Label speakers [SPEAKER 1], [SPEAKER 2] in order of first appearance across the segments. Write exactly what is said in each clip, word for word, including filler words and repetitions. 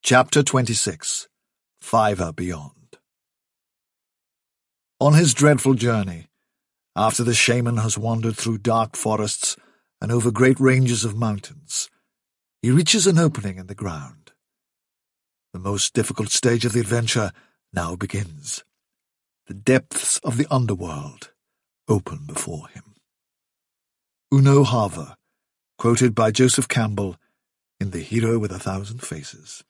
[SPEAKER 1] Chapter twenty-six. Fiver Beyond. On his dreadful journey, after the shaman has wandered through dark forests and over great ranges of mountains, he reaches an opening in the ground. The most difficult stage of the adventure now begins. The depths of the underworld open before him. Uno Harver, quoted by Joseph Campbell in The Hero with a Thousand Faces.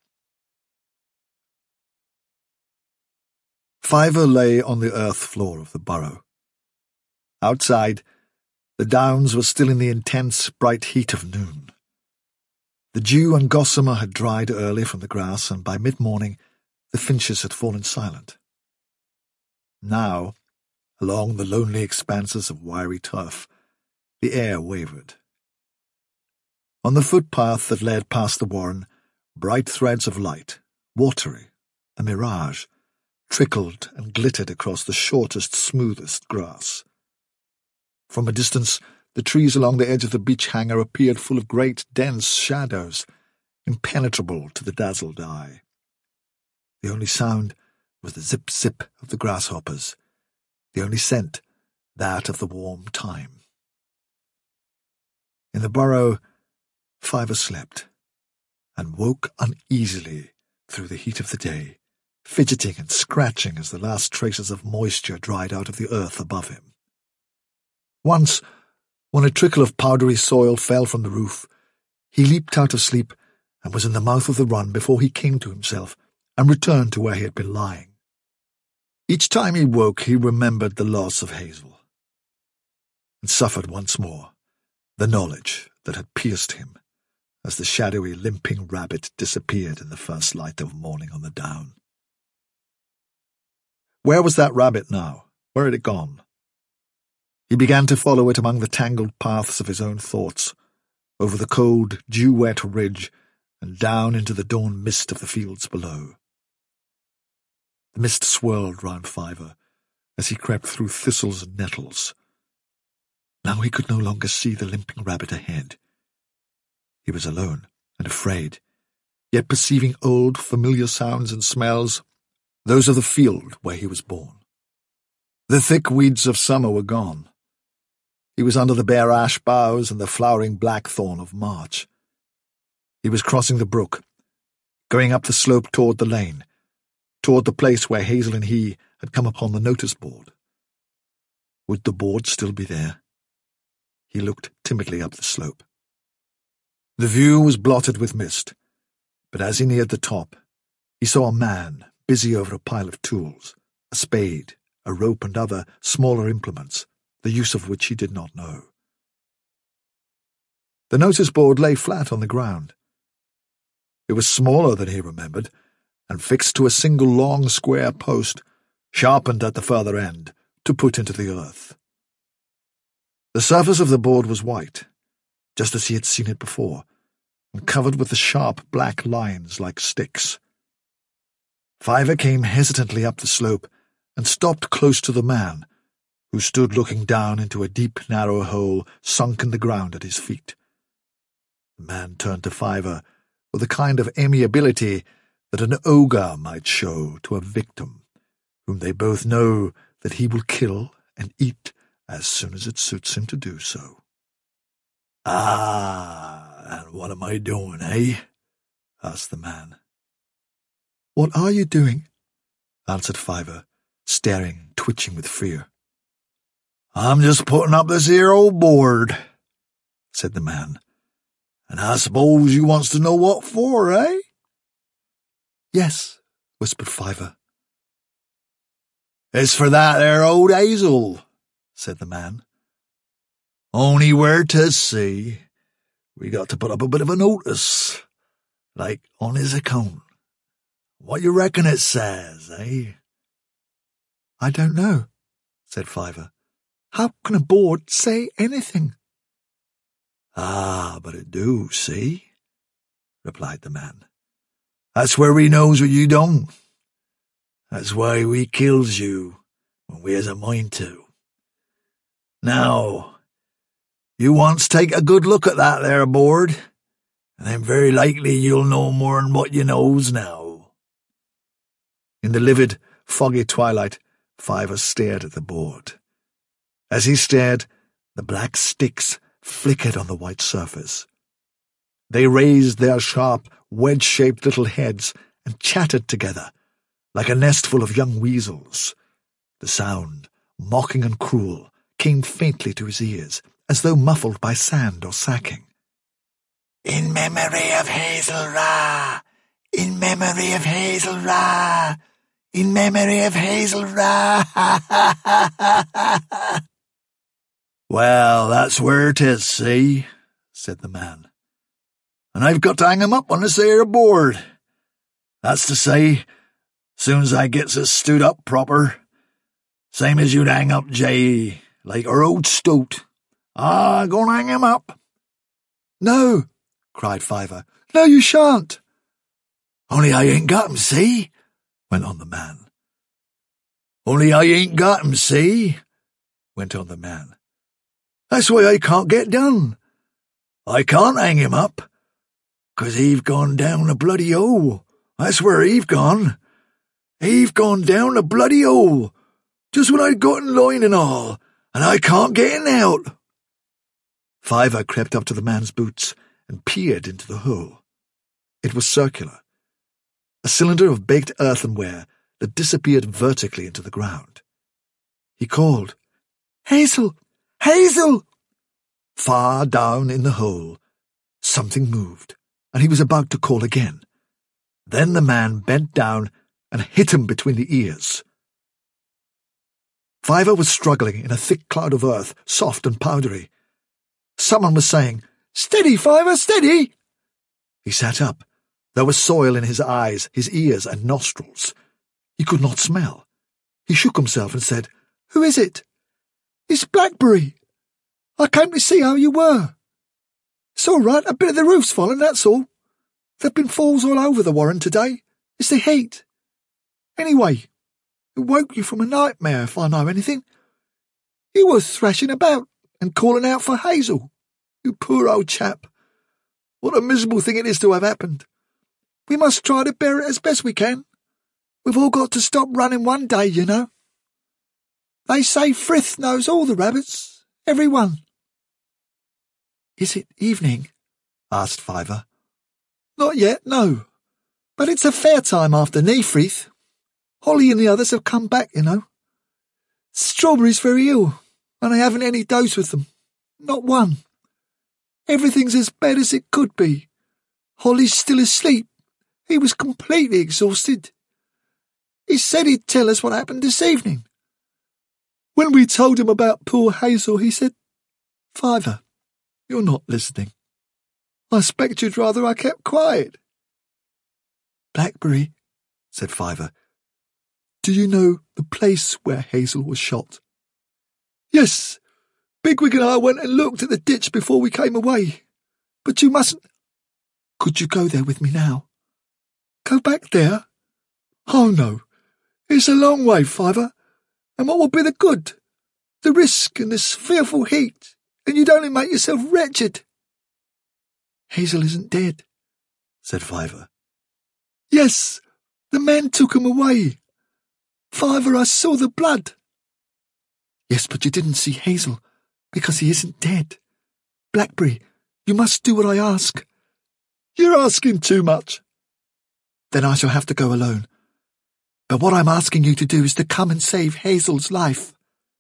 [SPEAKER 1] Fiver lay on the earth floor of the burrow. Outside, the downs were still in the intense, bright heat of noon. The dew and gossamer had dried early from the grass, and by mid-morning the finches had fallen silent. Now, along the lonely expanses of wiry turf, the air wavered. On the footpath that led past the warren, bright threads of light, watery, a mirage, trickled and glittered across the shortest, smoothest grass. From a distance, the trees along the edge of the beech hanger appeared full of great, dense shadows, impenetrable to the dazzled eye. The only sound was the zip-zip of the grasshoppers, the only scent that of the warm thyme. In the burrow, Fiver slept, and woke uneasily through the heat of the day, fidgeting and scratching as the last traces of moisture dried out of the earth above him. Once, when a trickle of powdery soil fell from the roof, he leaped out of sleep and was in the mouth of the run before he came to himself and returned to where he had been lying. Each time he woke, he remembered the loss of Hazel, and suffered once more the knowledge that had pierced him as the shadowy, limping rabbit disappeared in the first light of morning on the down. Where was that rabbit now? Where had it gone? He began to follow it among the tangled paths of his own thoughts, over the cold, dew-wet ridge, and down into the dawn mist of the fields below. The mist swirled round Fiver as he crept through thistles and nettles. Now he could no longer see the limping rabbit ahead. He was alone and afraid, yet perceiving old, familiar sounds and smells, those of the field where he was born. The thick weeds of summer were gone. He was under the bare ash boughs and the flowering blackthorn of March. He was crossing the brook, going up the slope toward the lane, toward the place where Hazel and he had come upon the notice board. Would the board still be there? He looked timidly up the slope. The view was blotted with mist, but as he neared the top, he saw a man busy over a pile of tools, a spade, a rope, and other smaller implements, the use of which he did not know. The notice board lay flat on the ground. It was smaller than he remembered, and fixed to a single long square post, sharpened at the further end, to put into the earth. The surface of the board was white, just as he had seen it before, and covered with the sharp black lines like sticks. Fiver came hesitantly up the slope and stopped close to the man, who stood looking down into a deep, narrow hole sunk in the ground at his feet. The man turned to Fiver with a kind of amiability that an ogre might show to a victim, whom they both know that he will kill and eat as soon as it suits him to do so. "Ah, and what am I doing, eh?" asked the man. "What are you doing?" answered Fiver, staring, twitching with fear. "I'm just putting up this here old board," said the man. "And I suppose you wants to know what for, eh?" "Yes," whispered Fiver. "It's for that there old Hazel," said the man. "Only where to see, we got to put up a bit of a notice, like on his account. What you reckon it says, eh?" "I don't know," said Fiver. "How can a board say anything?" "Ah, but it do, see?" replied the man. "That's where we knows what you don't. That's why we kills you when we has a mind to. Now, you once take a good look at that there board, and I'm very likely you'll know more'n what you knows now." In the livid, foggy twilight, Fiver stared at the board. As he stared, the black sticks flickered on the white surface. They raised their sharp, wedge-shaped little heads and chattered together, like a nestful of young weasels. The sound, mocking and cruel, came faintly to his ears, as though muffled by sand or sacking. "In memory of Hazel Ra! In memory of Hazel Ra! In memory of Hazel Ra!" "Well, that's where 'tis, see?" said the man. "And I've got to hang 'em up on this here board. That's to say, soon as I gets it stood up proper, same as you'd hang up Jay, like our old stoat. Ah, go and hang him up." "No," cried Fiver. "No, you shan't." "Only I ain't got 'em, see?" went on the man. "Only I ain't got 'em, see?" went on the man. "That's why I can't get done. I can't hang him up, 'cause he've gone down a bloody hole. That's where he've gone. He've gone down a bloody hole, just when I'd got in line and all, and I can't get in out." Fiver crept up to the man's boots and peered into the hole. It was circular, a cylinder of baked earthenware that disappeared vertically into the ground. He called, "Hazel! Hazel!" Far down in the hole, something moved, and he was about to call again. Then the man bent down and hit him between the ears. Fiver was struggling in a thick cloud of earth, soft and powdery. Someone was saying, "Steady, Fiver, steady!" He sat up. There was soil in his eyes, his ears, and nostrils. He could not smell. He shook himself and said, "Who is it?" "It's Blackberry. I came to see how you were." "It's all right, a bit of the roof's fallen, that's all. There've been falls all over the warren today. It's the heat. Anyway, it woke you from a nightmare, if I know anything. You were thrashing about and calling out for Hazel. You poor old chap. What a miserable thing it is to have happened. We must try to bear it as best we can. We've all got to stop running one day, you know. They say Frith knows all the rabbits, every one." "Is it evening?" asked Fiver. "Not yet, no. But it's a fair time after Neefrith. Holly and the others have come back, you know. Strawberry's very ill, and I haven't any dose with them. Not one. Everything's as bad as it could be. Holly's still asleep. He was completely exhausted. He said he'd tell us what happened this evening. When we told him about poor Hazel, he said, 'Fiver, you're not listening. I expect you'd rather I kept quiet.'" "Blackberry," said Fiver, "do you know the place where Hazel was shot?" "Yes. Bigwig and I went and looked at the ditch before we came away. But you mustn't—" "Could you go there with me now?" "Go back there? Oh, no. It's a long way, Fiver. And what will be the good? The risk and this fearful heat, and you'd only make yourself wretched." "Hazel isn't dead," said Fiver. "Yes, the men took him away. Fiver, I saw the blood." "Yes, but you didn't see Hazel, because he isn't dead. Blackberry, you must do what I ask." "You're asking too much." "Then I shall have to go alone. But what I'm asking you to do is to come and save Hazel's life."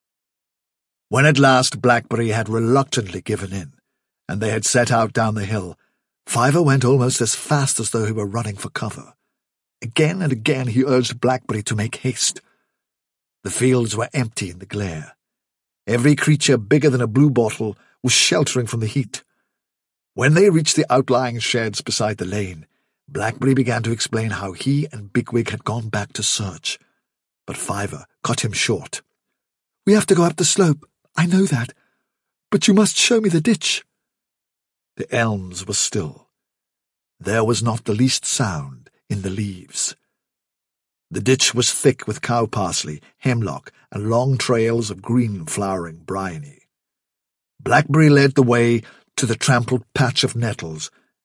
[SPEAKER 1] When at last Blackberry had reluctantly given in, and they had set out down the hill, Fiver went almost as fast as though he were running for cover. Again and again he urged Blackberry to make haste. The fields were empty in the glare. Every creature bigger than a bluebottle was sheltering from the heat. When they reached the outlying sheds beside the lane, Blackberry began to explain how he and Bigwig had gone back to search. But Fiver cut him short. "We have to go up the slope, I know that. But you must show me the ditch." The elms were still. There was not the least sound in the leaves. The ditch was thick with cow parsley, hemlock, and long trails of green flowering bryony. Blackberry led the way to the trampled patch of nettles,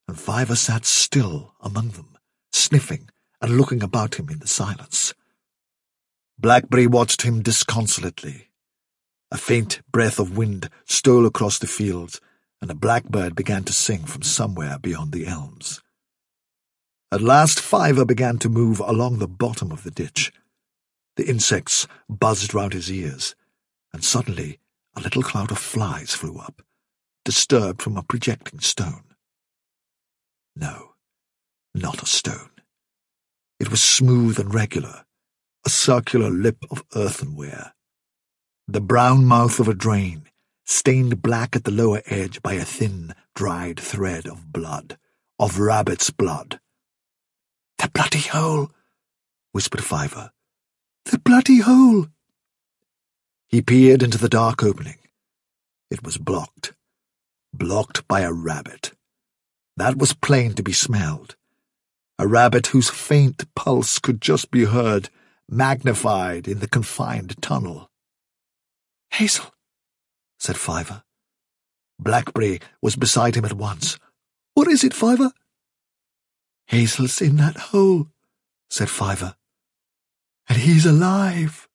[SPEAKER 1] and Fiver sat still among them, sniffing and looking about him in the silence. Blackberry watched him disconsolately. A faint breath of wind stole across the fields, and a blackbird began to sing from somewhere beyond the elms. At last Fiver began to move along the bottom of the ditch. The insects buzzed round his ears, and suddenly a little cloud of flies flew up, disturbed from a projecting stone. No, not a stone. It was smooth and regular, a circular lip of earthenware. The brown mouth of a drain, stained black at the lower edge by a thin, dried thread of blood, of rabbit's blood. "The bloody hole!" whispered Fiver. "The bloody hole!" He peered into the dark opening. It was blocked. Blocked by a rabbit. That was plain to be smelled. A rabbit whose faint pulse could just be heard, magnified in the confined tunnel. "Hazel," said Fiver. Blackberry was beside him at once. "What is it, Fiver?" "Hazel's in that hole," said Fiver. "And he's alive."